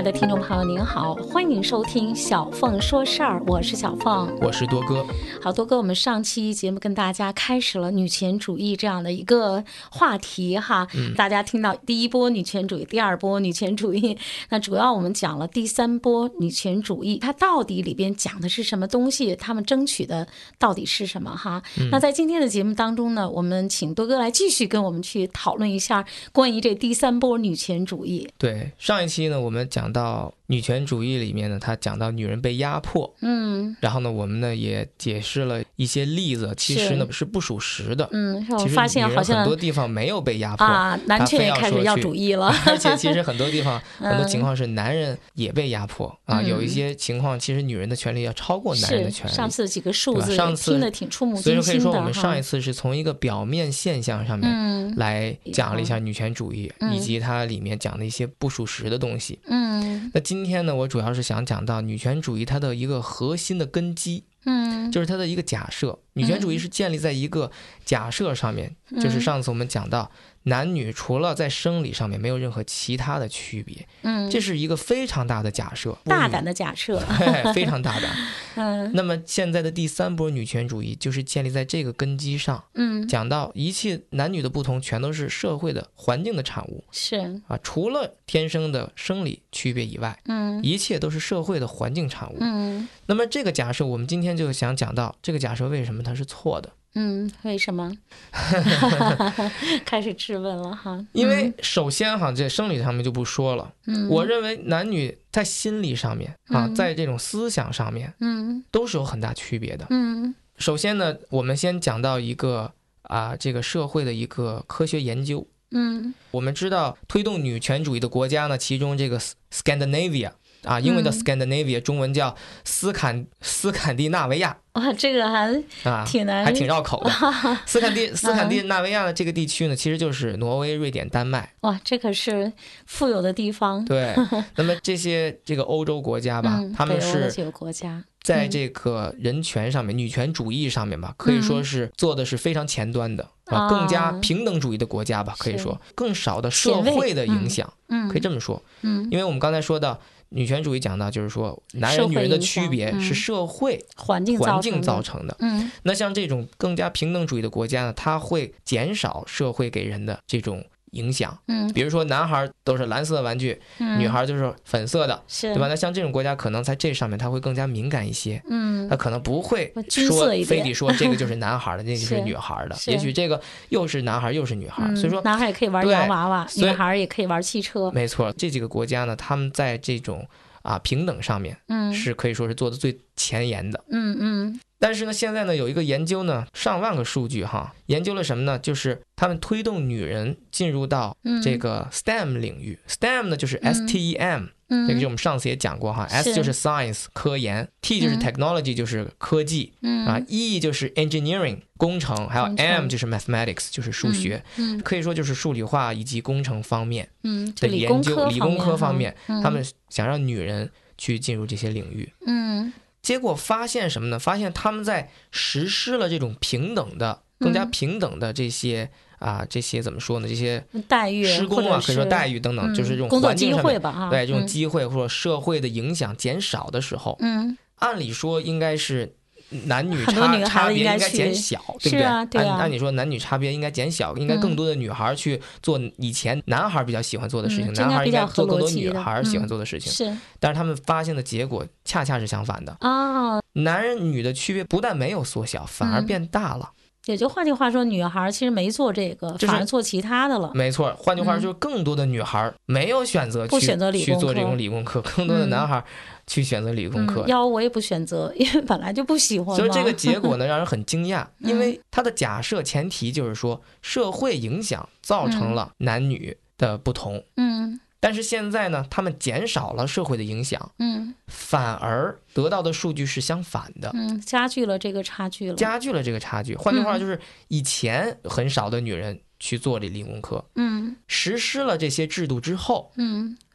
的听众朋友您好，欢迎收听小凤说事儿，我是小凤， 我是多哥。 好，多哥，我们上期节目跟大家开始了女权主义这样的一个话题哈，大家听到第一波女权主义，第二波女权主义，那主要我们讲了第三波女权主义，它到底里边讲的是什么东西，他们争取的到底是什么哈？那在今天的节目当中呢，我们请多哥来继续跟我们去讨论一下关于这第三波女权主义。 对，上一期呢，我们讲到女权主义里面呢，它讲到女人被压迫，然后呢，我们呢也解释了一些例子，其实呢是不属实的， 我发现好像很多地方没有被压迫啊，男权也开始要主义了， 而且其实很多地方很多情况是男人也被压迫啊，有一些情况其实女人的权利要超过男人的权利。 上次几个数字听得挺触目惊心的， 所以说可以说我们上一次是从一个表面现象上面来讲了一下女权主义，以及它里面讲的一些不属实的东西。那今天呢，我主要是想讲到女权主义它的一个核心的根基，就是它的一个假设。女权主义是建立在一个假设上面，就是上次我们讲到男女除了在生理上面没有任何其他的区别，这是一个非常大的假设， 大胆的假设， 非常大胆。那么现在的第三波女权主义就是建立在这个根基上，讲到一切男女的不同全都是社会的环境的产物， 是啊，除了天生的生理区别以外，一切都是社会的环境产物。那么这个假设我们今天就想讲到这个假设为什么它是错的。 为什么？开始质问了哈。 因为首先哈，这生理上面就不说了。我认为男女在心理上面啊，在这种思想上面，都是有很大区别的。首先呢，我们先讲到一个这个社会的一个科学研究。我们知道推动女权主义的国家呢，其中这个 Scandinavia。英文叫 Scandinavia， 中文叫斯堪的纳维亚。 哇，这个还挺难， 还挺绕口的。斯堪的纳维亚的这个地区呢，其实就是挪威、瑞典、丹麦。 哇，这可是富有的地方。 对，那么这个欧洲国家吧，他们是在这个人权上面、女权主义上面吧，可以说是做的是非常前端的更加平等主义的国家吧，可以说更少的社会的影响，可以这么说。因为我们刚才说到。女权主义讲到就是说男人女人的区别是社会环境造成的。那像这种更加平等主义的国家呢，它会减少社会给人的这种影响。比如说男孩都是蓝色的玩具，女孩就是粉色的，对吧？那像这种国家可能在这上面它会更加敏感一些。他可能不会说非得说这个就是男孩的，那个就是女孩的，也许这个又是男孩又是女孩。所以说男孩也可以玩洋娃娃，女孩也可以玩汽车。 没错，这几个国家呢，他们在这种平等上面是可以说是做的最前沿的。但是呢，现在呢有一个研究呢，上万个数据哈，研究了什么呢？就是他们推动女人进入到这个 STEM 领域。STEM 呢就是 STEM，这个就我们上次也讲过哈。S 就是 Science 科研，T 就是 Technology 就是科技，E 就是 Engineering 工程，还有 M 就是 Mathematics 就是数学，可以说就是数理化以及工程方面的研究，理工科方面，他们想让女人去进入这些领域。结果发现什么呢？发现他们在实施了这种平等的、更加平等的这些这些怎么说呢？这些待遇、 施工可以说待遇等等，就是这种环境上面对这种机会或者社会的影响减少的时候，按理说应该是男女差别应该减小，对不对？ 对啊， 按理说男女差别应该减小，应该更多的女孩去做以前男孩比较喜欢做的事情，男孩应该做更多女孩喜欢做的事情。 是， 但是他们发现的结果恰恰是相反的。男人女的区别不但没有缩小，反而变大了。 也就换句话说，女孩其实没做这个，反而做其他的了。 没错，换句话说，就是更多的女孩没有选择去做这种理工科，更多的男孩去选择理工科。 我也不选择，因为本来就不喜欢。 所以这个结果呢，让人很惊讶，因为它的假设前提就是说，社会影响造成了男女的不同。但是现在呢，他们减少了社会的影响，反而得到的数据是相反的， 加剧了这个差距。 换句话就是，以前很少的女人去做这理工科，实施了这些制度之后，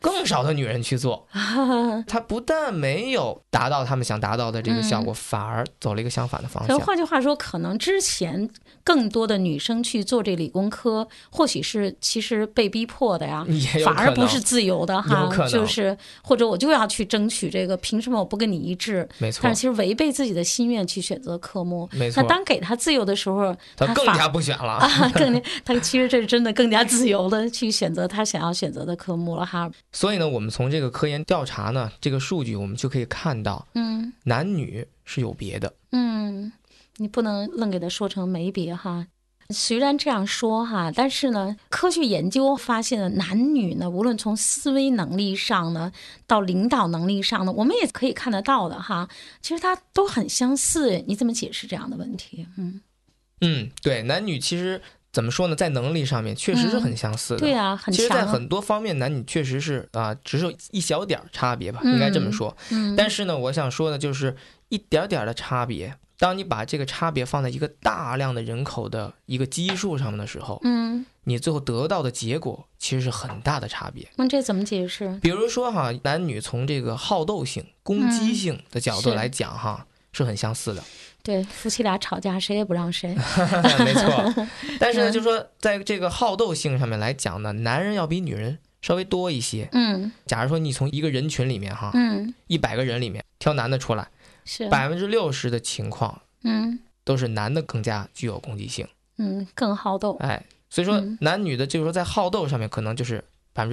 更少的女人去做，他不但没有达到他们想达到的这个效果，反而走了一个相反的方向。 换句话说，可能之前更多的女生去做这理工科，或许是其实被逼迫的呀，反而不是自由的哈，就是或者我就要去争取这个，凭什么我不跟你一致？ 没错。 但是其实违背自己的心愿去选择科目， 没错。 那当给他自由的时候， 他更加不选了他其实这是真的更加自由的去选择他想要选择的科目了哈。 所以呢，我们从这个科研调查呢，这个数据我们就可以看到，男女是有别的， 你不能愣给他说成没别哈。虽然这样说哈，但是呢，科学研究发现了男女呢，无论从思维能力上呢，到领导能力上呢，我们也可以看得到的哈。其实它都很相似，你怎么解释这样的问题？ 对，男女其实怎么说呢，在能力上面确实是很相似的。 对啊，很强。 其实，在很多方面，男女确实是只是一小点差别吧，应该这么说。但是呢，我想说的就是一点点的差别。当你把这个差别放在一个大量的人口的一个基数上面的时候，你最后得到的结果其实是很大的差别。 这怎么解释？ 比如说哈，男女从这个好斗性、攻击性的角度来讲哈，是很相似的。 对，夫妻俩吵架谁也不让谁。 没错。但是呢，就是说在这个好斗性上面来讲呢，男人要比女人稍微多一些。假如说你从一个人群里面哈，100个人里面挑男的出来，是60%的情况，都是男的更加具有攻击性， 更好斗。 所以说男女的就是说在好斗上面可能就是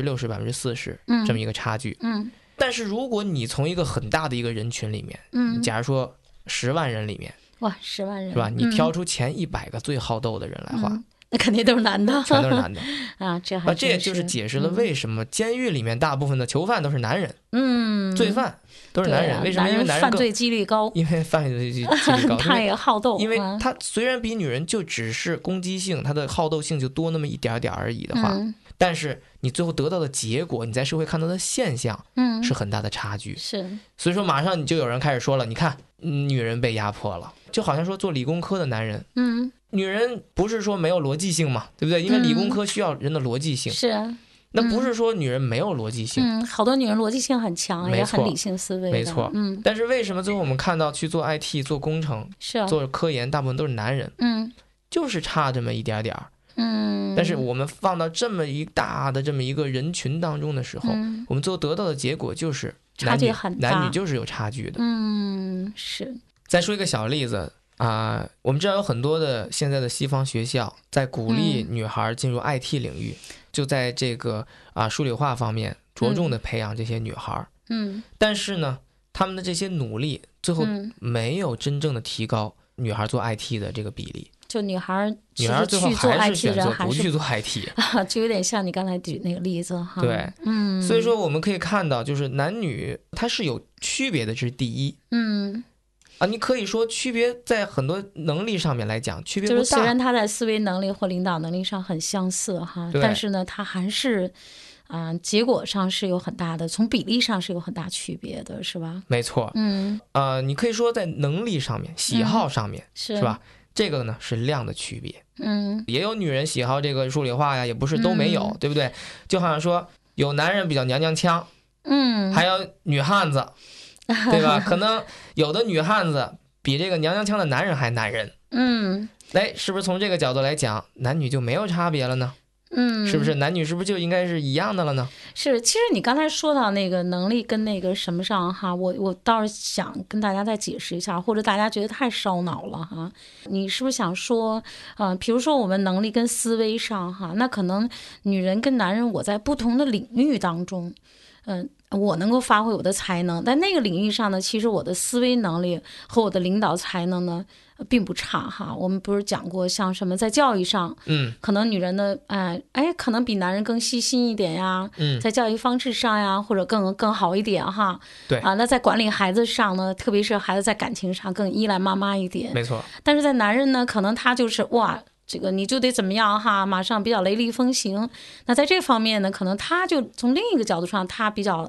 60%、40%这么一个差距。但是如果你从一个很大的一个人群里面，假如说10万人里面， 哇，10万人是吧？你挑出前100个最好斗的人来话， 那肯定都是男的， 全都是男的啊！这也就是解释了为什么监狱里面大部分的囚犯都是男人，罪犯都是男人。为什么？因为男人犯罪几率高， 因为犯罪几率高， 他也好斗， 因为他虽然比女人就只是攻击性，他的好斗性就多那么一点点而已的话，但是你最后得到的结果，你在社会看到的现象，是很大的差距。 是， 所以说马上你就有人开始说了，你看女人被压迫了，就好像说做理工科的男人，女人不是说没有逻辑性嘛，对不对？因为理工科需要人的逻辑性， 是啊。 那不是说女人没有逻辑性， 好多女人逻辑性很强，也很理性思维的， 没错。但是为什么最后我们看到去做 IT、做工程、做科研，大部分都是男人，就是差这么一点点。但是我们放到这么一大的这么一个人群当中的时候，我们最后得到的结果就是差距很大， 男女就是有差距的。 是。 再说一个小例子我们知道有很多的现在的西方学校在鼓励女孩进入 IT 领域，就在这个数理化方面着重的培养这些女孩。但是呢，他们的这些努力最后没有真正的提高女孩做 IT 的这个比例。 就女孩最后还是选择不去做 IT， 就有点像你刚才举那个例子哈。 对，所以说我们可以看到，就是男女它是有区别的，这是第一。你可以说区别在很多能力上面来讲，区别不大。 就是虽然他在思维能力或领导能力上很相似哈，但是呢，他还是结果上是有很大的，从比例上是有很大区别的，是吧？ 没错。你可以说在能力上面、喜好上面，是吧？这个呢是量的区别。也有女人喜好这个数理化呀，也不是都没有，对不对？就好像说有男人比较娘娘腔，还有女汉子。对吧？可能有的女汉子比这个娘娘腔的男人还男人。是不是从这个角度来讲，男女就没有差别了呢？是不是男女是不是就应该是一样的了呢？ 是，其实你刚才说到那个能力跟那个什么上哈，我倒是想跟大家再解释一下，或者大家觉得太烧脑了哈。你是不是想说，比如说我们能力跟思维上哈，那可能女人跟男人我在不同的领域当中，我能够发挥我的才能，在那个领域上呢，其实我的思维能力和我的领导才能呢并不差哈。我们不是讲过，像什么在教育上，可能女人的可能比男人更细心一点呀，在教育方式上呀，或者更好一点哈。 对那在管理孩子上呢，特别是孩子在感情上更依赖妈妈一点。 没错。 但是在男人呢，可能他就是哇。这个你就得怎么样哈，马上比较雷厉风行。那在这方面呢，可能他就从另一个角度上，他比较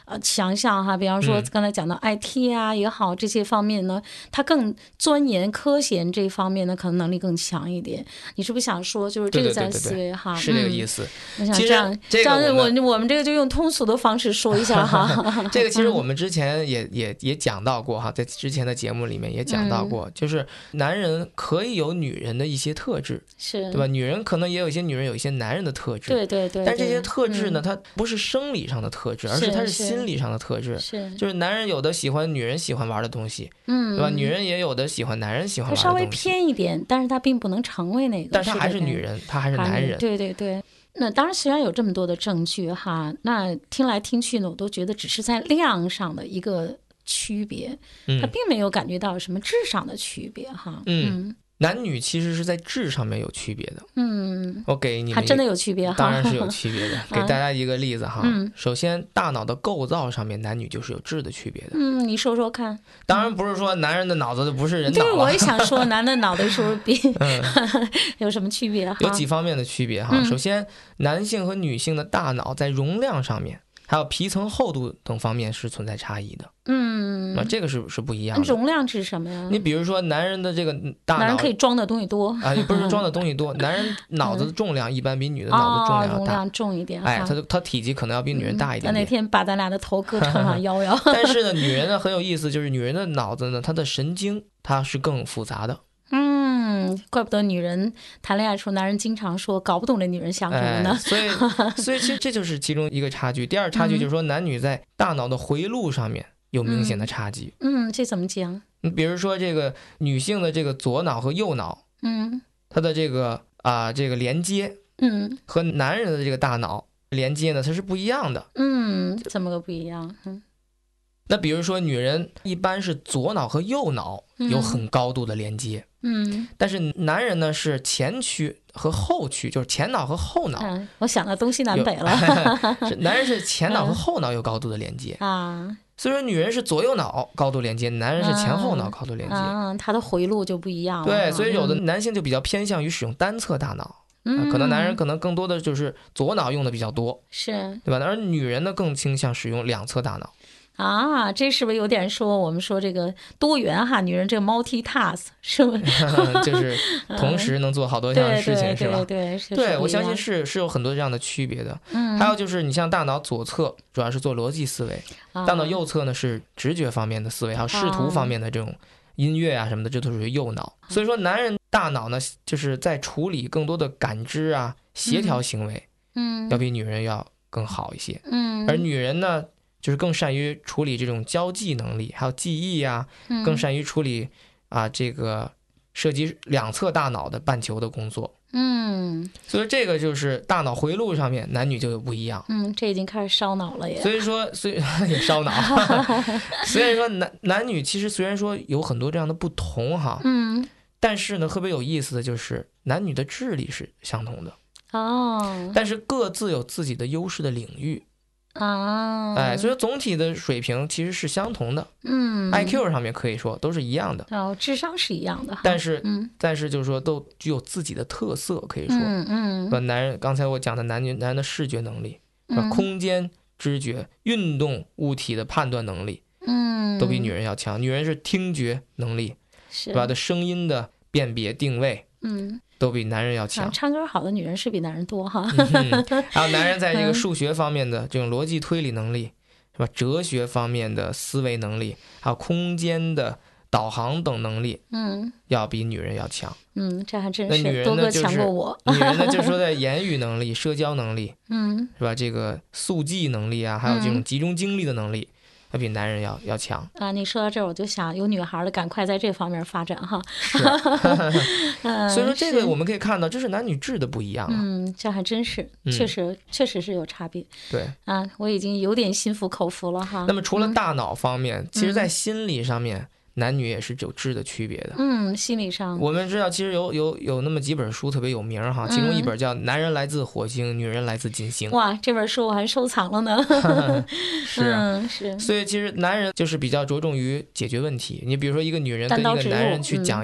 强项哈，比方说刚才讲到 IT 啊也好，这些方面呢，他更钻研科研这方面呢，可能能力更强一点。你是不是想说就是这个在思维哈？ 是这个意思。 我想这样我们这个就用通俗的方式说一下哈。 这个其实我们之前也讲到过哈，在之前的节目里面也讲到过，就是男人可以有女人的一些特质， 是对吧？女人可能也有一些女人有一些男人的特质， 对。 但这些特质呢，它不是生理上的特质，而是它是心理上的特质。就是男人有的喜欢女人喜欢玩的东西，对吧？女人也有的喜欢男人喜欢玩的东西。 稍微偏一点，但是他并不能成为那个。 但他还是女人，他还是男人。 对。那当然，虽然有这么多的证据哈，那听来听去呢，我都觉得只是在量上的一个区别，他并没有感觉到什么质上的区别哈。男女其实是在质上面有区别的。我给你们还真的有区别哈， 当然是有区别的。给大家一个例子哈，首先大脑的构造上面，男女就是有质的区别的。 你说说看。 当然不是说男人的脑子不是人脑了。 对，我也想说，男的脑袋是不是比有什么区别哈？ 有几方面的区别哈。首先，男性和女性的大脑在容量上面，还有皮层厚度等方面是存在差异的。这个是不一样的。 容量是什么呀？ 你比如说男人的这个大脑， 男人可以装的东西多啊，也不是装的东西多，男人脑子的重量一般比女的脑子重量要大， 容量重一点。 他体积可能要比女人大一点点。 那天把咱俩的头各称上腰。 但是呢，女人呢很有意思，就是女人的脑子呢，她的神经它是更复杂的。 怪不得女人谈恋爱时候，男人经常说搞不懂这女人想什么呢？ 所以其实这就是其中一个差距。第二差距就是说，男女在大脑的回路上面有明显的差距。 这怎么讲？ 你比如说这个女性的这个左脑和右脑，它的这个连接，和男人的这个大脑连接呢，它是不一样的。 怎么个不一样？ 那比如说女人一般是左脑和右脑有很高度的连接，但是男人呢是前区和后区，就是前脑和后脑。 我想到东西南北了。 男人是前脑和后脑有高度的连接啊，所以说女人是左右脑高度连接，男人是前后脑高度连接， 他的回路就不一样了。 对，所以有的男性就比较偏向于使用单侧大脑。可能男人可能更多的就是左脑用的比较多， 是对吧？而女人呢更倾向使用两侧大脑。 这是不是有点说我们说这个多元哈？女人这个 multitask 是不是？ 就是同时能做好多项事情，是吧？ 对， 我相信是有很多这样的区别的。还有就是你像大脑左侧主要是做逻辑思维，大脑右侧呢是直觉方面的思维，还有视图方面的这种音乐啊什么的，这都属于右脑。所以说男人大脑呢就是在处理更多的感知啊、协调行为，要比女人要更好一些。而女人呢，就是更善于处理这种交际能力，还有记忆啊，更善于处理这个涉及两侧大脑的半球的工作。所以这个就是大脑回路上面男女就有不一样。 这已经开始烧脑了也。 所以也烧脑。所以说男女其实虽然说有很多这样的不同哈，但是呢特别有意思的就是男女的智力是相同的。但是各自有自己的优势的领域。所以说总体的水平其实是相同的。IQ 上面可以说都是一样的。 智商是一样的。 但是就是说都具有自己的特色，可以说。男人刚才我讲的男人的视觉能力，空间知觉、运动物体的判断能力，都比女人要强。女人是听觉能力，是吧？的声音的辨别定位，都比男人要强。 唱歌好的女人是比男人多哈。 还有男人在这个数学方面的这种逻辑推理能力，是吧？哲学方面的思维能力，还有空间的导航等能力，要比女人要强。 这还真是。 那女人多哥就是强过我。 女人呢，就是说在言语能力、社交能力，是吧？这个速记能力啊，还有这种集中精力的能力，要比男人要强。 你说到这儿，我就想有女孩的赶快在这方面发展哈。 所以说这个我们可以看到，这是男女质的不一样。 这还真是，确实是有差别。 对我已经有点心服口服了哈。 那么除了大脑方面，其实在心理上面，男女也是有质的区别的。 心理上， 我们知道其实有那么几本书特别有名哈，其中一本叫《男人来自火星，女人来自金星》。 哇，这本书我还收藏了呢。是。 所以其实男人就是比较着重于解决问题。你比如说一个女人跟一个男人去讲一个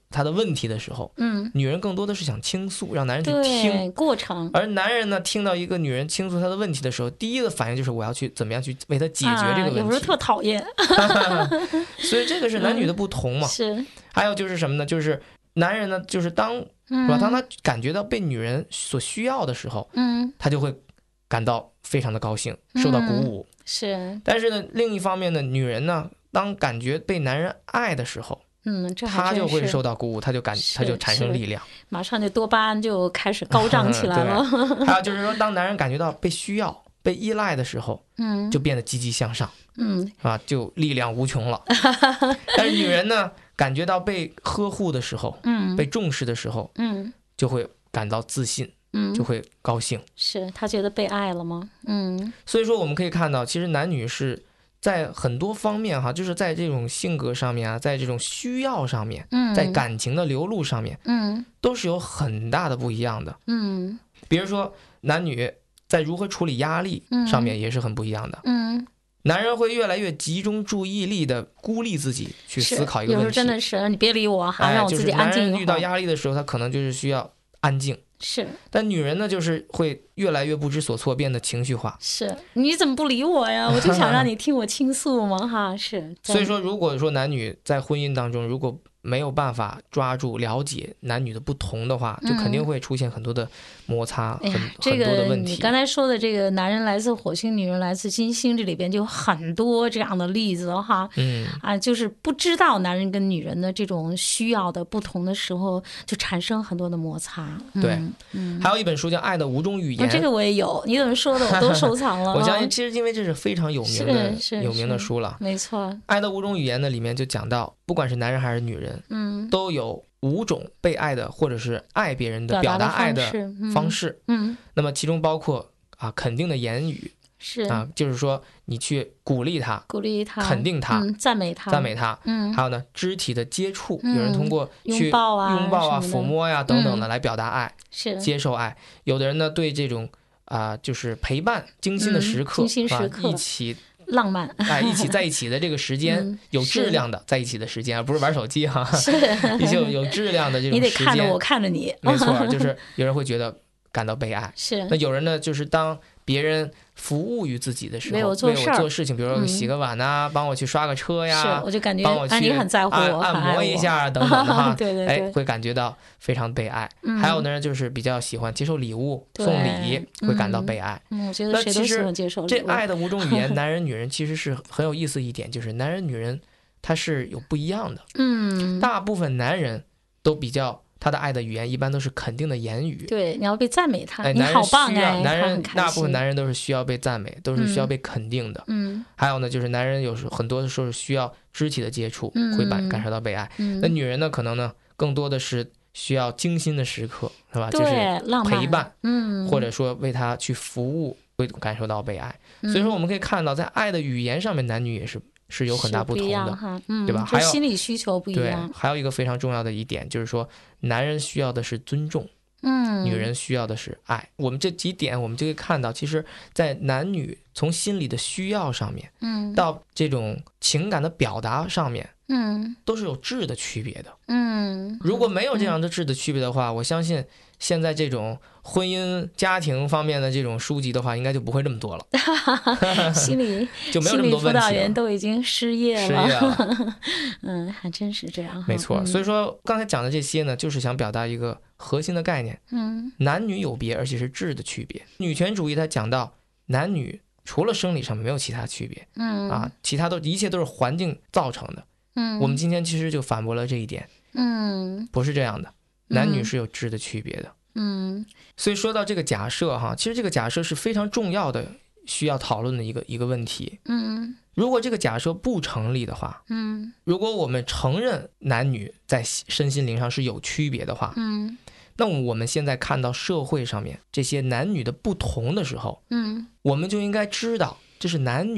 他的问题的时候，女人更多的是想倾诉，让男人去听过程。 而男人呢，听到一个女人倾诉他的问题的时候，第一个反应就是我要去怎么样去为他解决这个问题。 有时候特讨厌。 所以这个是男女的不同嘛。 是。 还有就是什么呢？就是男人呢，就是当他感觉到被女人所需要的时候，他就会感到非常的高兴，受到鼓舞。 是。 但是呢，另一方面呢，女人呢，当感觉被男人爱的时候，他就会受到鼓舞，他就产生力量， 马上就多巴胺就开始高涨起来了。 还有就是说，当男人感觉到被需要、被依赖的时候，就变得积极向上，就力量无穷了。但是女人呢，感觉到被呵护的时候，被重视的时候，就会感到自信，就会高兴。 是他觉得被爱了吗？ 所以说我们可以看到，其实男女是在很多方面哈，就是在这种性格上面啊，在这种需要上面，在感情的流露上面，都是有很大的不一样的。比如说男女在如何处理压力上面也是很不一样的。男人会越来越集中注意力的孤立自己去思考一个问题。 有时候真的是你别理我哈，让我自己安静一会儿。 男人遇到压力的时候，他可能就是需要安静。 是。 但女人呢，就是会越来越不知所措，变得情绪化。 是。你怎么不理我呀？我就想让你听我倾诉嘛哈。是。 所以说，如果说男女在婚姻当中，如果没有办法抓住了解男女的不同的话，就肯定会出现很多的摩擦，很多的问题。 你刚才说的这个男人来自火星，女人来自金星，这里边就有很多这样的例子哈。就是不知道男人跟女人的这种需要的不同的时候，就产生很多的摩擦。 对，还有一本书叫《爱的5种语言》， 这个我也有，你怎么说的我都收藏了。 我相信，其实因为这是非常有名的书了。 没错，《 爱的5种语言》呢，里面就讲到，不管是男人还是女人，都有5种被爱的或者是爱别人的表达爱的方式。那么其中包括肯定的言语， 是就是说你去鼓励他，肯定他， 赞美他。 还有呢，肢体的接触，有人通过去拥抱啊、 抚摸呀等等的来表达爱， 是接受爱。有的人呢，对这种就是陪伴、精心的时刻，一起。 浪漫一起在一起的这个时间，有质量的在一起的时间，而不是玩手机哈。 是， 一些有质量的这种时间。 你得看着我，看着你。 没错，就是有人会觉得感到被爱。 是。 那有人呢，就是当别人服务于自己的时候，为我做事情，比如说洗个碗呐，帮我去刷个车呀， 是，我就感觉帮我去你很在乎我， 按摩一下等等的哈。 对， 会感觉到非常被爱。还有的人就是比较喜欢接受礼物、送礼，会感到被爱。 我觉得谁都喜欢接受礼物。 这爱的5种语言，男人女人其实是很有意思一点，就是男人女人他是有不一样的。大部分男人都比较。他的爱的语言一般都是肯定的言语， 对，你要被赞美他，你好棒哎！ 大部分男人都是需要被赞美，都是需要被肯定的。还有呢，就是男人很多的时候是需要肢体的接触，会感受到被爱。那女人呢，可能呢更多的是需要精心的时刻，是吧？就是陪伴，或者说为他去服务，会感受到被爱。所以说，我们可以看到，在爱的语言上面，男女也是有很大不同的，对吧？还有心理需求不一样。 对，还有一个非常重要的一点就是说，男人需要的是尊重，女人需要的是爱。我们这几点，我们就可以看到，其实，在男女从心理的需要上面，到这种情感的表达上面，都是有质的区别的。如果没有这样的质的区别的话，我相信现在这种婚姻家庭方面的这种书籍的话，应该就不会这么多了。 心理就没有这么多问题了，心理辅导员都已经失业了。还真是这样。 没错，所以说刚才讲的这些呢，就是想表达一个核心的概念。男女有别，而且是质的区别。女权主义它讲到男女除了生理上面没有其他区别，其他一切都是环境造成的。我们今天其实就反驳了这一点。不是这样的，男女是有质的区别的。所以说到这个假设哈，其实这个假设是非常重要的，需要讨论的一个问题。如果这个假设不成立的话，如果我们承认男女在身心灵上是有区别的话，那我们现在看到社会上面这些男女的不同的时候，我们就应该知道这是男女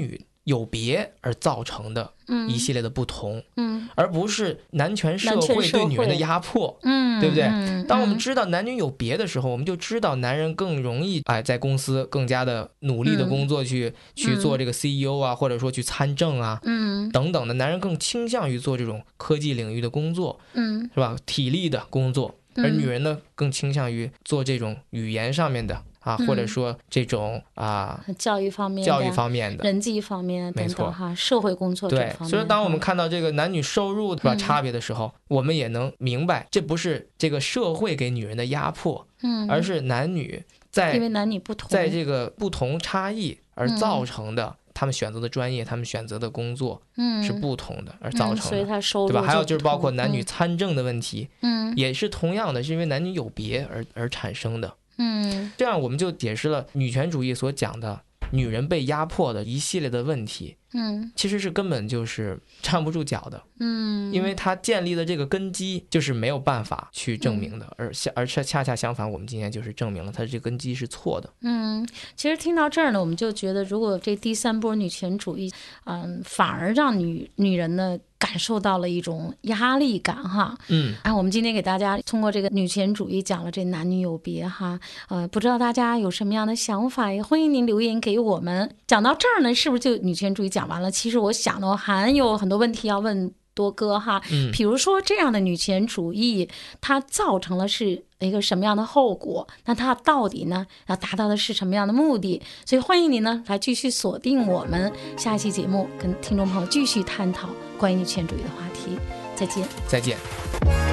有别而造成的一系列的不同，而不是男权社会对女人的压迫，对不对？当我们知道男女有别的时候，我们就知道男人更容易在公司更加的努力的工作去做这个 CEO 啊，或者说去参政啊，等等的，男人更倾向于做这种科技领域的工作，是吧？体力的工作，而女人呢更倾向于做这种语言上面的。或者说这种教育方面的人际方面等等哈，社会工作这方面。 对，所以当我们看到这个男女收入是吧差别的时候，我们也能明白，这不是这个社会给女人的压迫，而是男女因为男女不同， 在这个不同差异而造成的。他们选择的专业，他们选择的工作，是不同的而造成的， 所以他收入对吧？还有就是包括男女参政的问题，也是同样的，是因为男女有别而产生的。这样我们就解释了女权主义所讲的女人被压迫的一系列的问题，其实是根本就是站不住脚的，因为它建立的这个根基就是没有办法去证明的，而恰恰相反，我们今天就是证明了它这个根基是错的。 其实听到这儿呢，我们就觉得，如果这第三波女权主义，反而让女人呢感受到了一种压力感哈。我们今天给大家通过这个女权主义讲了这男女有别哈，不知道大家有什么样的想法，也欢迎您留言给我们。讲到这儿呢，是不是就女权主义讲完了？其实我想呢，我还有很多问题要问多哥哈，比如说这样的女权主义，它造成了是一个什么样的后果？那它到底呢要达到的是什么样的目的？所以欢迎您呢来继续锁定我们下一期节目，跟听众朋友继续探讨关于女权主义的话题。再见。